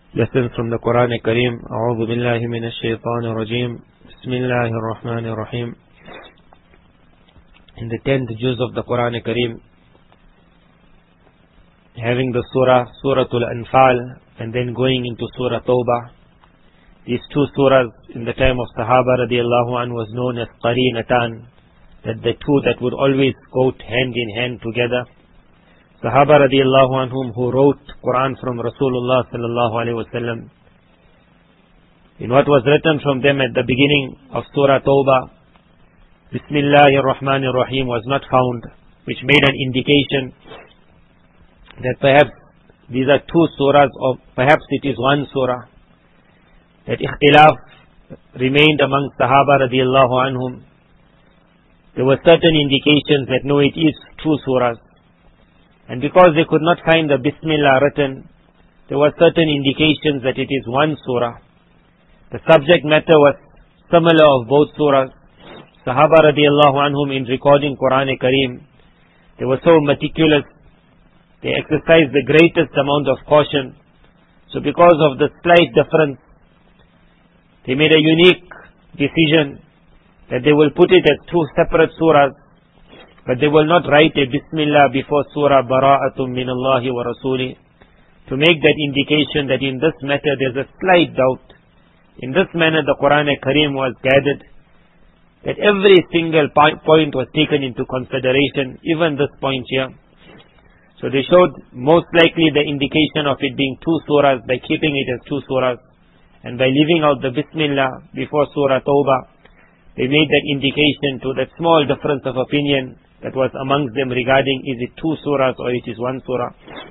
Lessons from the Quran Kareem. A'udhu billahi minash shaitanir rajim. Bismillahir rahmanir rahim. In the 10th juz of the Quran Kareem, having the Suratul Anfal, and then going into Surah Tawbah. These two surahs in the time of Sahaba radiallahu anhu was known as Qarinatan, that the two that would always go hand in hand together. Sahaba radiallahu anhum who wrote Quran from Rasulullah sallallahu alaihi wasallam. In what was written from them at the beginning of Surah Tawbah, Bismillahir Rahmanir Rahim was not found, which made an indication that perhaps these are two surahs, or perhaps it is one surah. That ikhtilaf remained among Sahaba radiallahu anhum. There were certain indications that no, it is two surahs. And because they could not find the Bismillah written, there were certain indications that it is one surah. The subject matter was similar of both surahs. Sahaba radiallahu anhum in recording Quran Kareem, they were so meticulous. They exercised the greatest amount of caution. So because of the slight difference, they made a unique decision that they will put it as two separate surahs, but they will not write a Bismillah before Surah Bara'atum Minallahi wa Rasuli, to make that indication that in this matter there's a slight doubt. In this manner the Quran Kareem was gathered, that every single point was taken into consideration, even this point here. So they showed most likely the indication of it being two surahs by keeping it as two surahs, and by leaving out the Bismillah before Surah Tawbah, they made that indication to that small difference of opinion that was amongst them regarding is it two surahs or it is one surah.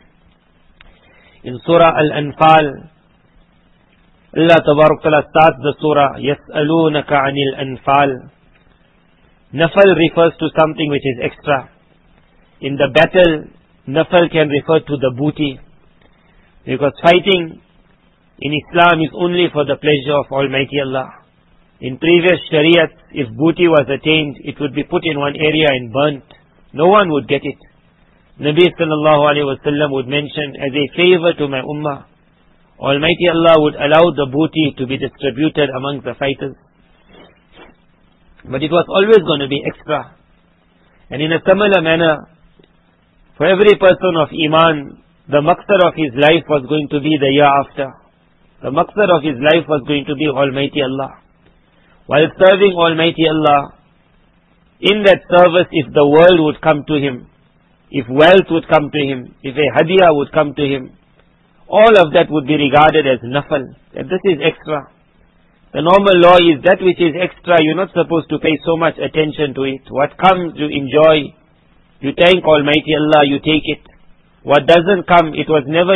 In Surah Al-Anfal, Allah Tabarak Ta'ala starts the surah, يَسْأَلُونَكَ عَنِ الْأَنْفَالِ. Nafal refers to something which is extra. In the battle, Nafal can refer to the booty, because fighting in Islam is only for the pleasure of Almighty Allah. In previous Shariat, if booty was attained, it would be put in one area and burnt. No one would get it. Nabi sallallahu alayhi wa sallam would mention, as a favor to my ummah, Almighty Allah would allow the booty to be distributed among the fighters. But it was always going to be extra. And in a similar manner, for every person of Iman, the maqsad of his life was going to be the year after. The maqsad of his life was going to be Almighty Allah. While serving Almighty Allah, in that service, if the world would come to him, if wealth would come to him, if a hadiyah would come to him, all of that would be regarded as nafal, that this is extra. The normal law is that which is extra, you're not supposed to pay so much attention to it. What comes, you enjoy. You thank Almighty Allah, you take it. What doesn't come, it was never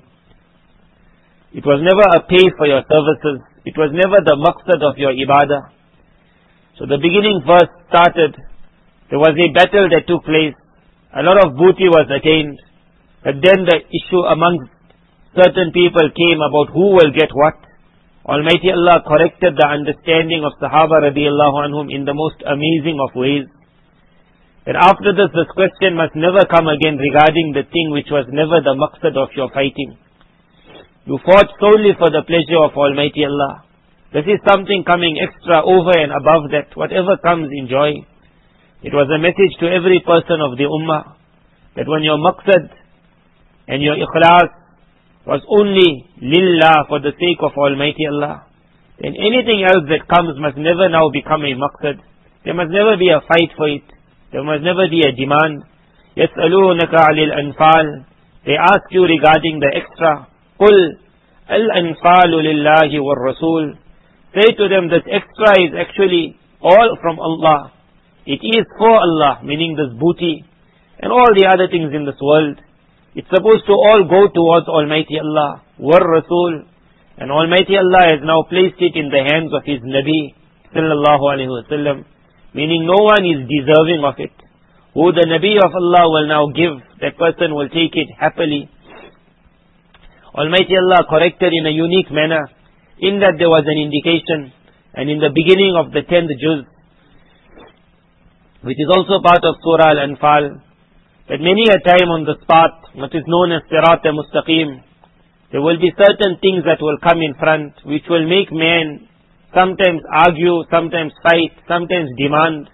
a pay for your services. It was never the maqsad of your ibadah. So the beginning verse started, there was a battle that took place. A lot of booty was attained. But then the issue amongst certain people came about who will get what. Almighty Allah corrected the understanding of Sahaba radiallahu anhum in the most amazing of ways. That after this question must never come again regarding the thing which was never the maqsad of your fighting. You fought solely for the pleasure of Almighty Allah. This is something coming extra over and above that. Whatever comes, enjoy. It was a message to every person of the ummah, that when your maqsad and your ikhlas was only lillah, for the sake of Almighty Allah, then anything else that comes must never now become a maqsad. There must never be a fight for it. There must never be a demand. يَسْأَلُونَكَ عَلِ الْأَنْفَالِ. They ask you regarding the extra. قُلْ الْأَنْفَالُ لِلَّهِ وَالرَّسُولِ. Say to them that extra is actually all from Allah. It is for Allah, meaning this booty and all the other things in this world. It's supposed to all go towards Almighty Allah. وَالرَّسُولِ. And Almighty Allah has now placed it in the hands of His Nabi sallallahu alayhi wa sallam, meaning no one is deserving of it. Who the Nabi of Allah will now give, that person will take it happily. Almighty Allah corrected in a unique manner, in that there was an indication, and in the beginning of the 10th juz, which is also part of Surah Al-Anfal, that many a time on this path, what is known as Sirat al-Mustaqim, There will be certain things that will come in front which will make men sometimes argue, sometimes fight, sometimes demand.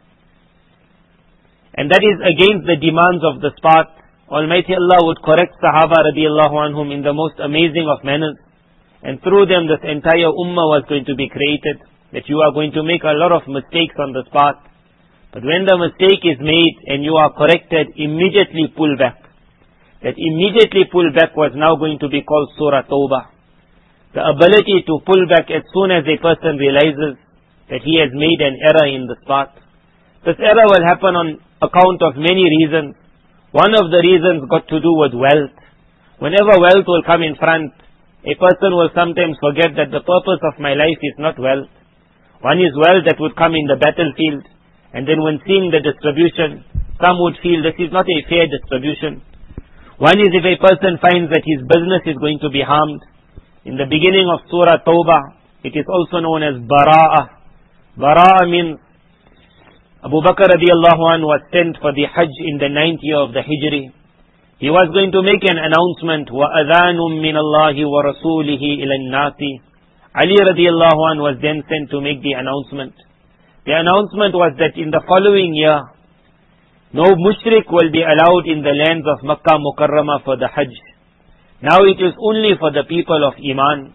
And that is against the demands of the spot. Almighty Allah would correct Sahaba radiallahu anhum in the most amazing of manners. And through them this entire ummah was going to be created. That you are going to make a lot of mistakes on the spot. But when the mistake is made and you are corrected, immediately pull back. That immediately pull back was now going to be called Surah Tawbah. The ability to pull back as soon as a person realizes that he has made an error in the spot. This error will happen on account of many reasons. One of the reasons got to do with wealth. Whenever wealth will come in front, a person will sometimes forget that the purpose of my life is not wealth. One is wealth that would come in the battlefield, and then when seeing the distribution, some would feel this is not a fair distribution. One is if a person finds that his business is going to be harmed. In the beginning of Surah Tawbah, it is also known as Bara'ah. Bara'ah means Abu Bakr radiallahu anhu was sent for the Hajj in the 9th year of the Hijri. He was going to make an announcement, وَأَذَانٌ مِّنَ اللَّهِ وَرَسُولِهِ إِلَى النَّاسِ. Ali radiallahu anhu was then sent to make the announcement. The announcement was that in the following year, no mushrik will be allowed in the lands of Makkah Mukarramah for the Hajj. Now it is only for the people of Iman.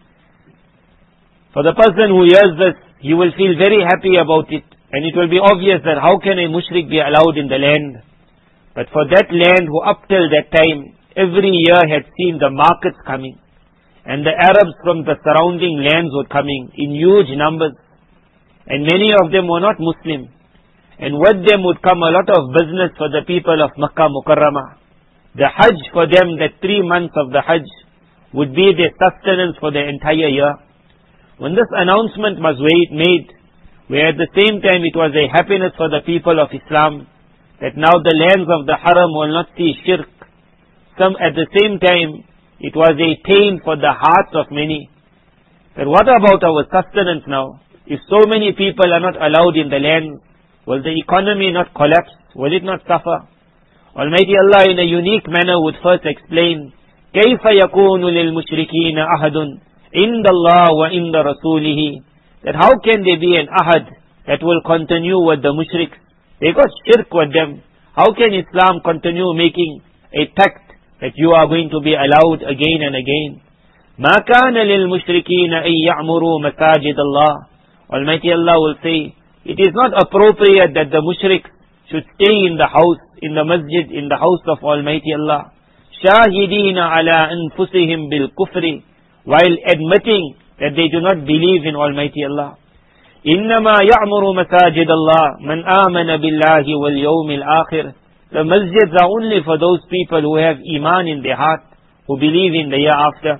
For the person who hears this, he will feel very happy about it. And it will be obvious that how can a mushrik be allowed in the land? But for that land who up till that time, every year had seen the markets coming. And the Arabs from the surrounding lands were coming in huge numbers. And many of them were not Muslim. And with them would come a lot of business for the people of Makkah Mukarramah. The Hajj for them, the 3 months of the Hajj, would be their sustenance for the entire year. When this announcement was made, where at the same time it was a happiness for the people of Islam, that now the lands of the Haram will not see shirk. At the same time, it was a pain for the hearts of many. That what about our sustenance now? If so many people are not allowed in the land, will the economy not collapse? Will it not suffer? Almighty Allah in a unique manner would first explain, كَيْفَ يَكُونُ لِلْمُشْرِكِينَ أَحَدٌ عِنْدَ اللَّهِ وَعِنْدَ رَسُولِهِ. That how can there be an ahad that will continue with the mushriks? They got shirk with them. How can Islam continue making a pact that you are going to be allowed again and again? مَا كَانَ لِلْمُشْرِكِينَ أَن يَعْمُرُوا مَسَاجِدَ اللَّهِ. Almighty Allah will say, it is not appropriate that the mushriks should stay in the house, in the masjid, in the house of Almighty Allah. شَاهِدِينَ عَلَىٰ أَنفُسِهِمْ بِالْكُفْرِ. While admitting that they do not believe in Almighty Allah. إِنَّمَا يَعْمُرُ مَسَاجِدَ اللَّهِ مَنْ آمَنَ بِاللَّهِ وَالْيَوْمِ الْآخِرِ. The masjids are only for those people who have iman in their heart, who believe in the year after.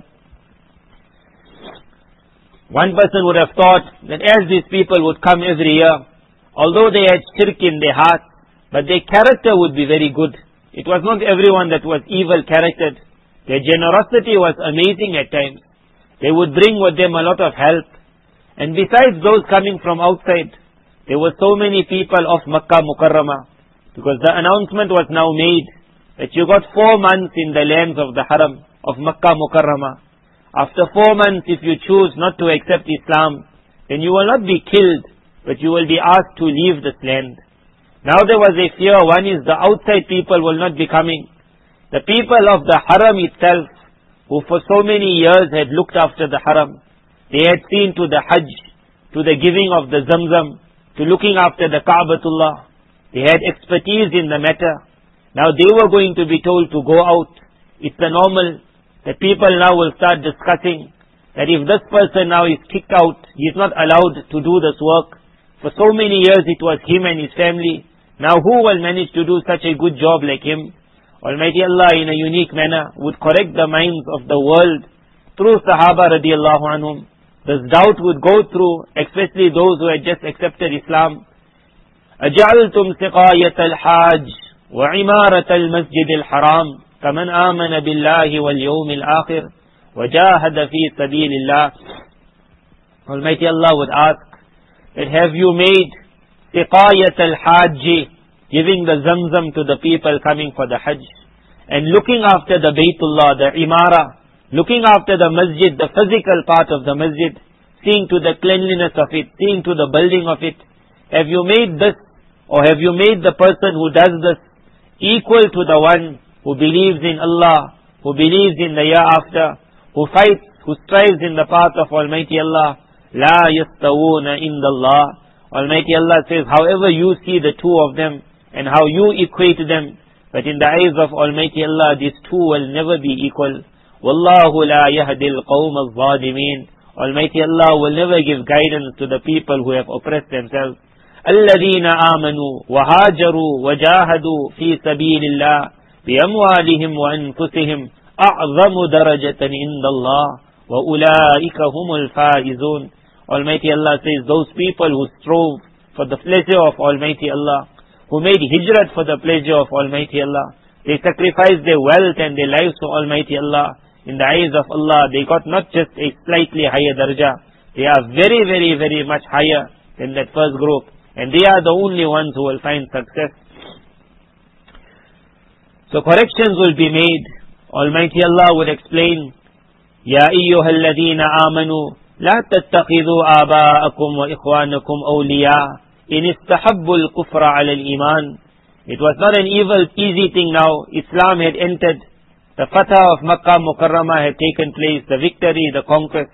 One person would have thought that as these people would come every year, although they had shirk in their heart, but their character would be very good. It was not everyone that was evil charactered. Their generosity was amazing at times. They would bring with them a lot of help. And besides those coming from outside, there were so many people of Makkah Mukarramah. Because the announcement was now made that you got 4 months in the lands of the Haram of Makkah Mukarramah. After 4 months, if you choose not to accept Islam, then you will not be killed, but you will be asked to leave this land. Now there was a fear. One is the outside people will not be coming. The people of the Haram itself, who for so many years had looked after the Haram, they had seen to the Hajj, to the giving of the Zamzam, to looking after the Ka'batullah. They had expertise in the matter. Now they were going to be told to go out. It's the normal. The people now will start discussing that if this person now is kicked out, he is not allowed to do this work. For so many years it was him and his family. Now who will manage to do such a good job like him? Almighty Allah in a unique manner would correct the minds of the world through Sahaba radiallahu anhum. This doubt would go through, especially those who had just accepted Islam. أَجَعَلْتُمْ سِقَايَةَ الْحَاجِ وَعِمَارَةَ الْمَسْجِدِ الْحَرَامِ كَمَنْ آمَنَ بِاللَّهِ وَالْيَوْمِ الْآخِرِ وَجَاهَدَ فِي سَبِيلِ اللَّهِ. Almighty Allah would ask, that have you made سِقَايَةَ الْحَاجِ, giving the Zamzam to the people coming for the Hajj, and looking after the Baytullah, the Imara, looking after the masjid, the physical part of the masjid, seeing to the cleanliness of it, seeing to the building of it. Have you made this, or have you made the person who does this equal to the one who believes in Allah, who believes in the year after, who fights, who strives in the path of Almighty Allah? La yastawuna indallah. Almighty Allah says, however you see the two of them and how you equate them, but in the eyes of Almighty Allah, these two will never be equal. Wallahu la yahdil qawm al-zalimin. Almighty Allah will never give guidance to the people who have oppressed themselves. الذين آمنوا وهاجروا وجاهدوا في سبيل الله بأموالهم وأنفسهم أعظم درجة عند الله وأولئك هم الفائزون. Almighty Allah says, those people who strove for the pleasure of Almighty Allah, who made hijrat for the pleasure of Almighty Allah, they sacrificed their wealth and their lives to Almighty Allah. In the eyes of Allah, they got not just a slightly higher darajah, they are very, very, very much higher than that first group. And they are the only ones who will find success. So corrections will be made. Almighty Allah would explain, يَا أَيُّهَا الَّذِينَ آمَنُوا لَا تَتَّخِذُوا آبَاءَكُمْ وَإِخْوَانَكُمْ أَوْلِيَاءَ إِنِ اسْتَحَبُّوا الْكُفْرَ عَلَى الْإِيمَانِ. It was not an easy thing now. Islam had entered. The Fatah of Makkah Mukarramah had taken place, the victory, the conquest.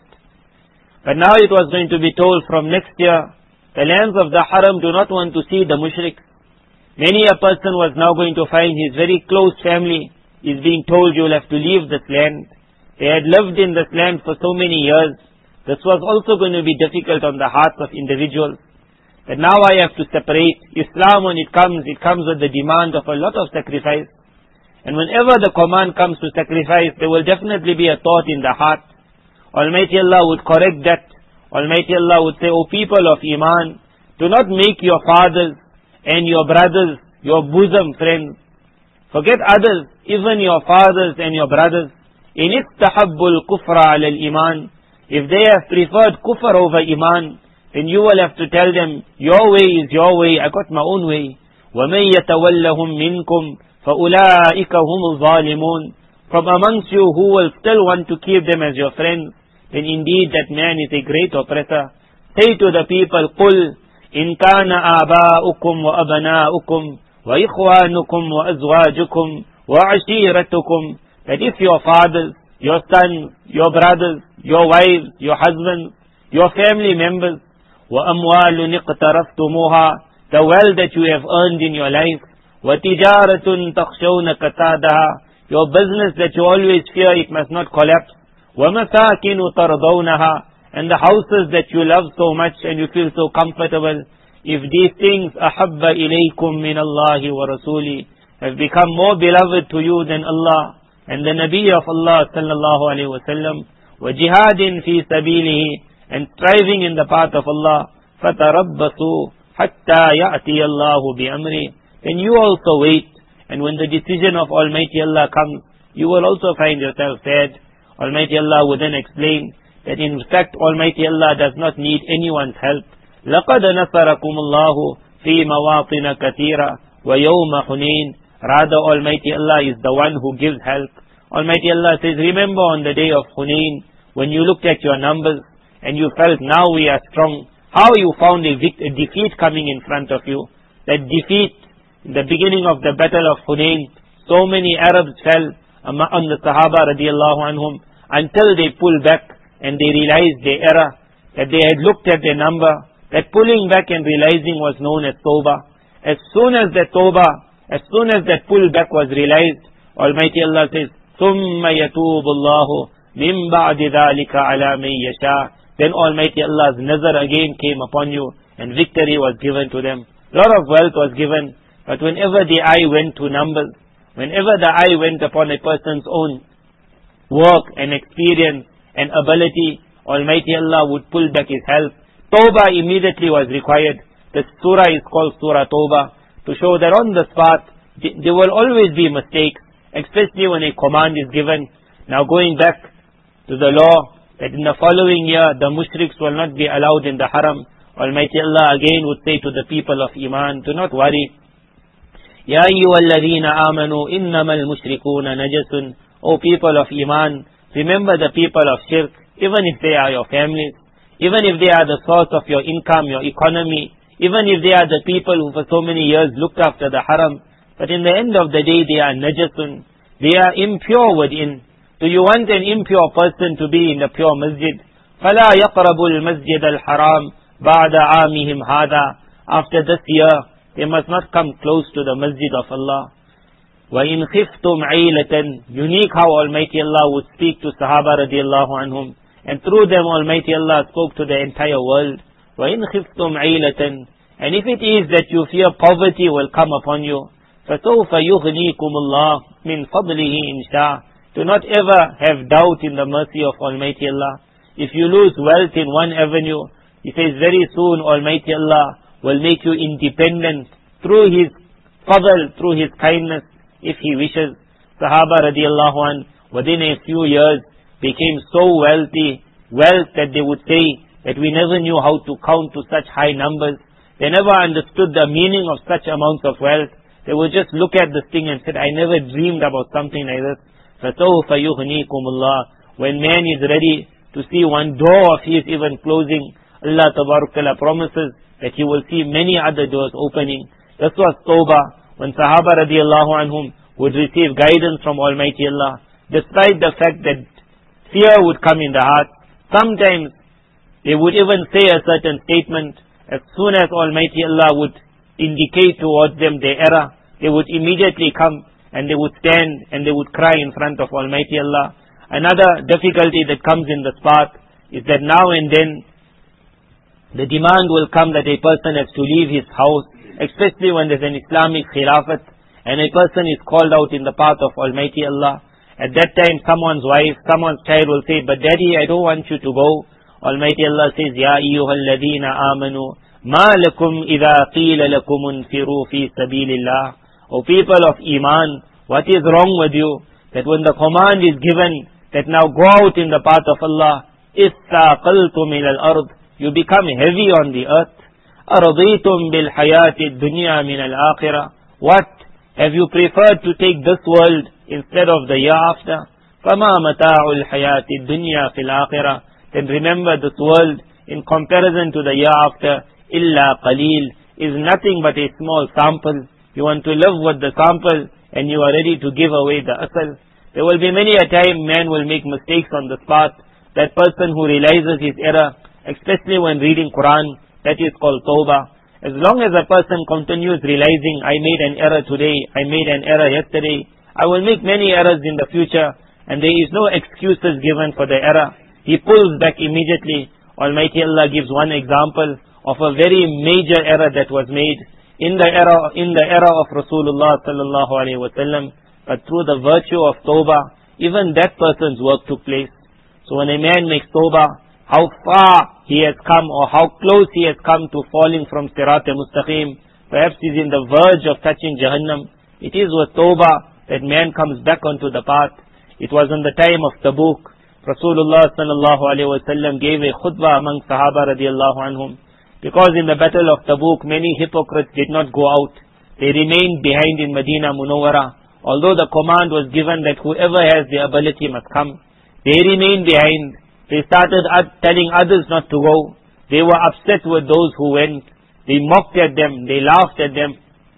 But now it was going to be told from next year, the lands of the Haram do not want to see the mushriks. Many a person was now going to find his very close family is being told, you will have to leave this land. They had lived in this land for so many years. This was also going to be difficult on the hearts of individuals. That now I have to separate. Islam, when it comes with the demand of a lot of sacrifice. And whenever the command comes to sacrifice, there will definitely be a thought in the heart. Almighty Allah would correct that. Almighty Allah would say, O people of Iman, do not make your fathers and your brothers your bosom friends. Forget others, even your fathers and your brothers. In istahabbul kufra ala al-iman. If they have preferred kufr over iman, then you will have to tell them, your way is your way, I got my own way. وَمَنْ يَتَوَلَّهُمْ مِنْكُمْ فَأُولَٰئِكَ هُمُ الظَّالِمُونَ. From amongst you who will still want to keep them as your friends, then indeed that man is a great oppressor. Say to the people, قُلْ إِنْ كَانَ آبَاؤُكُمْ وَأَبْنَاؤُكُمْ وَإِخْوَانُكُمْ وَأَزْوَاجُكُمْ وَعَشِيرَتُكُمْ. That if your fathers, your sons, your brothers, your wives, your husbands, your family members, وَأَمْوَالٌ اقْتَرَفْتُمُوهَا, the wealth that you have earned in your life, وَتِجَارَةٌ تَخْشَوْنَ كَسَادَهَا, your business that you always fear it must not collapse, وَمَسَاكِنُ تَرْضَوْنَهَا, and the houses that you love so much and you feel so comfortable, if these things أَحَبَّ إِلَيْكُمْ مِنَ اللَّهِ وَرَسُولِهِ, have become more beloved to you than Allah and the Nabi of Allah sallallahu alayhi wa sallam, وَجِهَادٍ فِي سَبِيلِهِ, and striving in the path of Allah, فَتَرَبَّصُوا حَتَّى يَأْتِيَ اللَّهُ بِأَمْرِهِ, then you also wait, and when the decision of Almighty Allah comes, you will also find yourself sad. Almighty Allah would then explain that in fact Almighty Allah does not need anyone's help. لَقَدْ نَصَرَكُمُ اللَّهُ فِي مَوَاطِنَ كَثِيرًا وَيَوْمَ حُنَيْنٍ. Rather, Almighty Allah is the one who gives help. Almighty Allah says, remember on the day of Hunayn, when you looked at your numbers and you felt now we are strong, how you found a defeat coming in front of you. That defeat, in the beginning of the battle of Hunayn, so many Arabs fell on the Sahaba radiallahu anhum until they pulled back and they realized their error, that they had looked at their number. That pulling back and realizing was known as Tawbah. As soon as that pull back was realized, Almighty Allah says, ثُمَّ يَتُوبُ اللَّهُ مِنْ بَعْدِ ذَلِكَ عَلَى مَنْ يَشَاءُ. Then Almighty Allah's nazar again came upon you and victory was given to them. A lot of wealth was given, but whenever the eye went to numbers, whenever the eye went upon a person's own work and experience and ability, Almighty Allah would pull back His help. Tawbah immediately was required. The surah is called Surah Tawbah, to show that on the spot, there will always be mistakes, especially when a command is given. Now going back to the law, that in the following year, the mushriks will not be allowed in the haram. Almighty Allah again would say to the people of Iman, do not worry. Ya ayyuhalladhina amanu innamal mushrikuna najasun. O people of Iman, Remember the people of shirk, even if they are your families, even if they are the source of your income, your economy, even if they are the people who for so many years looked after the haram, but in the end of the day they are najasun, they are impure within. Do you want an impure person to be in the pure masjid? فَلَا يَقْرَبُوا الْمَسْجِدَ الْحَرَامِ بَعْدَ عَامِهِمْ هَذَا. After this year, they must not come close to the masjid of Allah. وَإِنْ خِفْتُمْ عَيْلَةً. Unique how Almighty Allah would speak to Sahaba radiallahu anhum. And through them Almighty Allah spoke to the entire world. وَإِنْ خِفْتُمْ عَيْلَةً. And if it is that you fear poverty will come upon you, فَسَوْفَ يُغْنِيكُمُ اللَّهُ مِنْ فَضْلِهِ إِنْ شَاءَ. Do not ever have doubt in the mercy of Almighty Allah. If you lose wealth in one avenue, He says very soon Almighty Allah will make you independent through His fadl, through His kindness, if He wishes. Sahaba radiallahu an, within a few years, became so wealthy, wealth that they would say that we never knew how to count to such high numbers. They never understood the meaning of such amounts of wealth. They would just look at this thing and said, I never dreamed about something like this. فَسَوْفَ يُغْنِيكُمُ اللَّهُ. When man is ready to see one door of his even closing, Allah Tabarakala promises that he will see many other doors opening. This was Tawbah, when Sahaba radiallahu anhum would receive guidance from Almighty Allah, despite the fact that fear would come in the heart. Sometimes they would even say a certain statement. As soon as Almighty Allah would indicate towards them their error, they would immediately come and they would stand and they would cry in front of Almighty Allah. Another difficulty that comes in this path is that now and then the demand will come that a person has to leave his house, especially when there's an Islamic khilafat and a person is called out in the path of Almighty Allah. At that time someone's wife, someone's child will say, but daddy, I don't want you to go. Almighty Allah says, Ya ayyuhalladhina amanu, ma lakum idha qila lakum unfiru fi sabilillah. O people of Iman, what is wrong with you? That when the command is given, that now go out in the path of Allah, istaqaltum ila al-ard, you become heavy on the earth. Araditum bil hayati dunya min al-akhirah. What? Have you preferred to take this world instead of the year after? فَمَا مَتَاعُ الْحَيَاةِ الدُّنْيَا فِي الْآخِرَةِ. Then remember, this world in comparison to the year after, إِلَّا قَلِيلٌ, is nothing but a small sample. You want to live with the sample and you are ready to give away the asal. There will be many a time man will make mistakes on this path. That person who realizes his error, especially when reading Quran, that is called Tawbah. As long as a person continues realizing, I made an error today, I made an error yesterday, I will make many errors in the future, and there is no excuses given for the error, he pulls back immediately. Almighty Allah gives one example of a very major error that was made in the era of Rasulullah sallallahu alaihi wasallam, but through the virtue of Tawbah, even that person's work took place. So when a man makes Tawbah, how far he has come or how close he has come to falling from Sirat al-Mustaqim, perhaps he is in the verge of touching Jahannam. It is with Tawbah that man comes back onto the path. It was in the time of Tabuk. Rasulullah sallallahu alaihi wasallam gave a khutbah among Sahaba radiallahu anhum. Because in the battle of Tabuk, many hypocrites did not go out. They remained behind in Medina Munawwara. Although the command was given that whoever has the ability must come, they remained behind. They started telling others not to go. They were upset with those who went. They mocked at them. They laughed at them.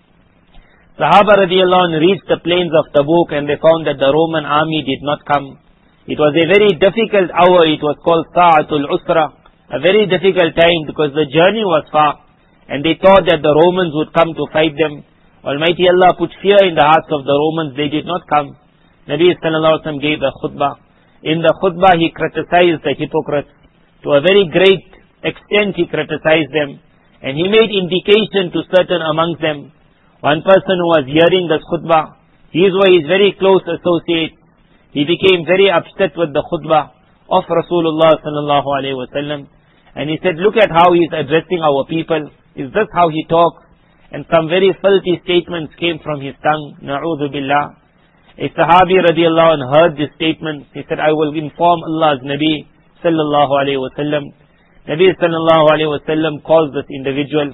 Sahaba radiallahu anhu reached the plains of Tabuk and they found that the Roman army did not come. It was a very difficult hour. It was called Sa'atul Usra. A very difficult time because the journey was far. And they thought that the Romans would come to fight them. Almighty Allah put fear in the hearts of the Romans. They did not come. Nabi sallallahu alaihi wasallam gave a khutbah. In the khutbah he criticized the hypocrites. To a very great extent he criticized them. And he made indication to certain amongst them. One person who was hearing this khutbah, these were his very close associates. He became very upset with the khutbah of Rasulullah sallallahu alaihi wasallam. And he said, look at how he is addressing our people. Is this how he talks? And some very filthy statements came from his tongue. Na'udhu billah. A Sahabi radiallahu anh heard this statement. He said, I will inform Allah's Nabi sallallahu alaihi wasallam. Nabi sallallahu alaihi wasallam calls this individual.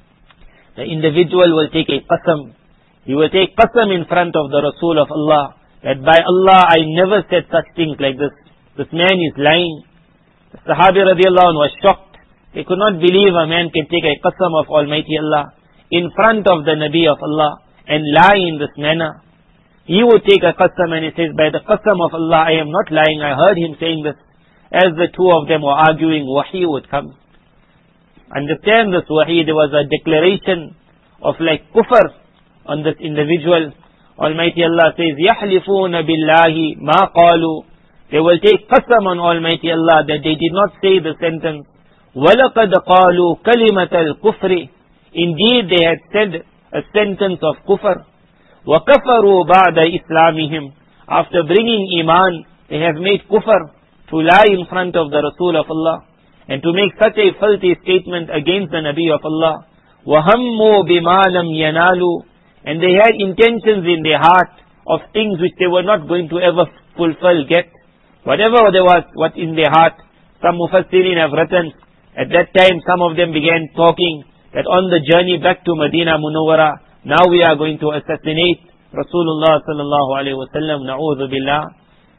The individual will take a qasam. He will take qasam in front of the Rasul of Allah that by Allah, I never said such things like this. This man is lying. The Sahabi radiallahu anhu was shocked. They could not believe a man can take a qasam of Almighty Allah in front of the Nabi of Allah and lie in this manner. He would take a qasam and he says, by the qasam of Allah, I am not lying. I heard him saying this. As the two of them were arguing, wahi would come. Understand this wahi, there was a declaration of like kufr on this individual. Almighty Allah says, يَحْلِفُونَ بِاللَّهِ مَا قَالُوا. They will take qasam on Almighty Allah that they did not say the sentence. وَلَقَدْ قَالُوا كَلِمَةَ الْكُفْرِ. Indeed, they had said a sentence of kufr. وَكَفَرُوا بَعْدَ إِسْلَامِهِمْ. After bringing iman, they have made kufr, to lie in front of the Rasul of Allah and to make such a filthy statement against the Nabi of Allah. وَهَمُّوا بِمَا لَمْ يَنَالُوا. And they had intentions in their heart of things which they were not going to ever get. Whatever there was, what in their heart. Some Mufassirin have written, at that time some of them began talking that on the journey back to Medina Munawwara, now we are going to assassinate Rasulullah sallallahu alayhi wa sallam, na'udhu billah.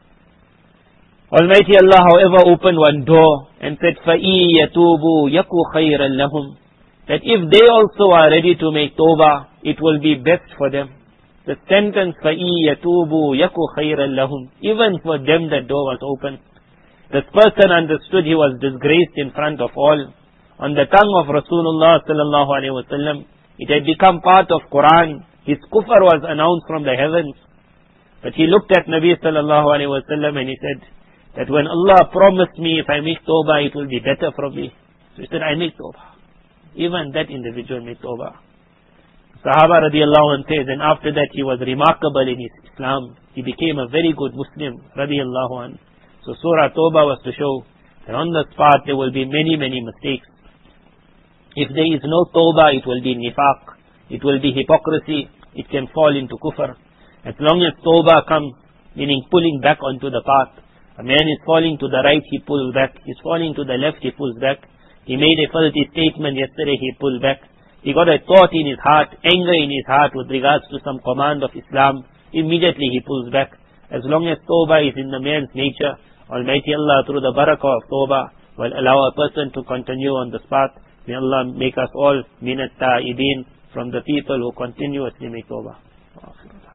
Almighty Allah, however, opened one door and said, فَإِي يَتُوبُوا يَكُوا خَيْرًا لَهُمْ. That if they also are ready to make tawbah, it will be best for them. The sentence, فَإِي يَتُوبُوا يَكُوا خَيْرًا لَهُمْ. Even for them that door was open. This person understood he was disgraced in front of all. On the tongue of Rasulullah sallallahu alayhi wa sallam, it had become part of Quran. His kufr was announced from the heavens. But he looked at Nabi sallallahu alayhi wa sallam and he said, that when Allah promised me if I make tawbah, it will be better for me. So he said, I make tawbah. Even that individual made tawbah. Sahaba radiallahu anhu says, and after that he was remarkable in his Islam. He became a very good Muslim radiallahu anhu. So Surah Tawbah was to show that on the spot there will be many mistakes. If there is no tawbah, it will be nifaq. It will be hypocrisy. It can fall into kufr. As long as tawbah comes, meaning pulling back onto the path. A man is falling to the right, he pulls back. He's falling to the left, he pulls back. He made a filthy statement yesterday, he pulled back. He got a thought in his heart, anger in his heart with regards to some command of Islam. Immediately he pulls back. As long as tawbah is in the man's nature, Almighty Allah through the barakah of tawbah will allow a person to continue on this path. May Allah make us all minat ta'ibin, from the people who continuously make tawbah.